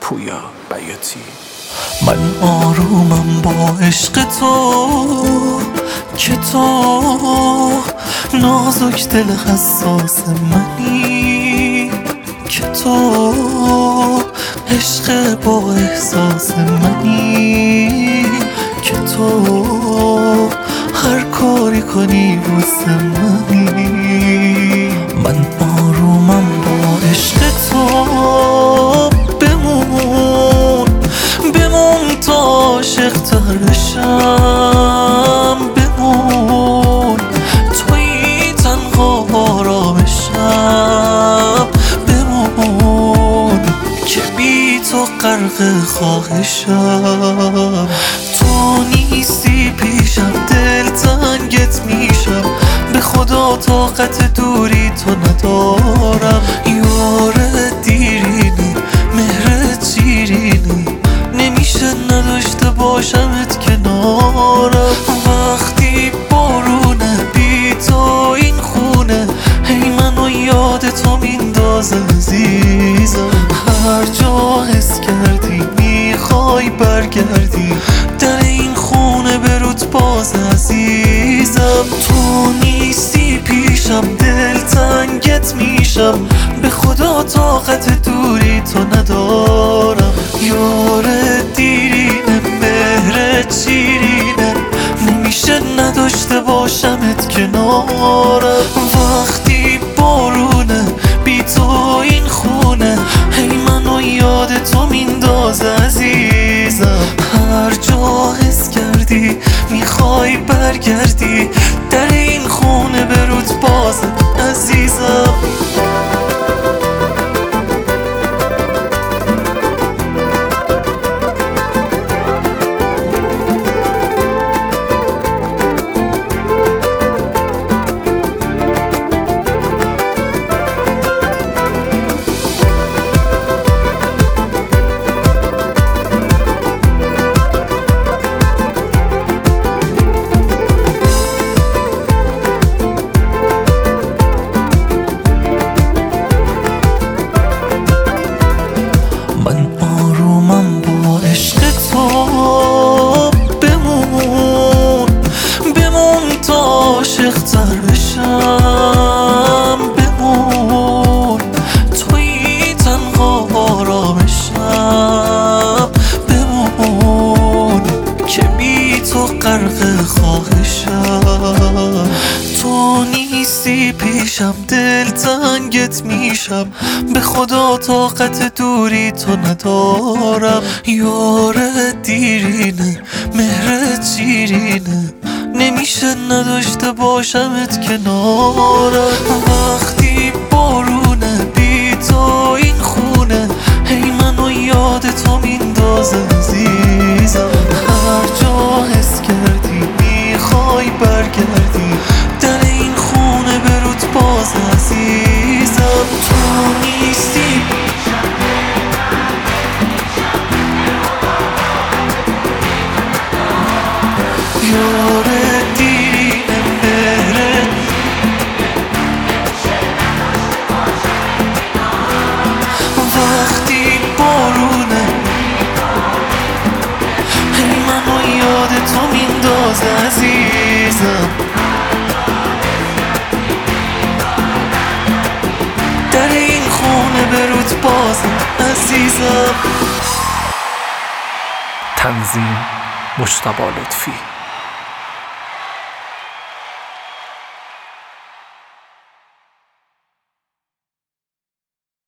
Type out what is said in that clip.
پویا بیاتی. من آرومم با عشق تو که تو نازک دل حساس منی، که تو عشق با احساس منی، که تو هر کاری کنی واسه منی. من آرومم با عشق تو، بمون تا عاشق تر بشم، بمون توی تنها آرامشم، بمون که بی تو غرق خواهشم. تو نیستی پیشم دل تنگت میشم، به خدا طاقت دوری تو ندارم. یار دیرینی مهرت شیرینی، نمیشه نداشته باشمت کنارم. وقتی بارونه بی تو این خونه، هی منو یاد تو میندازه عزیزم. هر جا حس کردی میخوای برگردی، در این خونه برود باز عزیزم. تو نیستی پیشم دل تنگت میشم، به خدا طاقت دوری تو ندارم. یار دیرینه مهرت شیرینه، نمیشه نداشته باشمت کنارم. وقتی بارونه بی تو این خونه، هی منو یاد تو میندازه عزیزم. هر جا حس کردی میخوای برگردی، در این خونه برود باز عزیزم. بمون توی تنها آرامشم، بمون که بی تو غرق خواهشم. تو نیستی پیشم دل تنگت میشم، به خدا طاقت دوری تو ندارم. یار دیرینه مهرت شیرینه، نمیشه نداشته باشمت کنارم. وقتی بارونه بی تو این خونه، هی منو یاد تو میندازه عزیزم. هر جا حس کردی میخوای برگردی، در این خونه برود باز عزیزم. تو نیستی یار دیرینه مهرت، وقتی بارونه هی منو یاد تو میندازه عزیزم. در این خونه برود باز عزیزم. تنظیم مجتبی لطفی.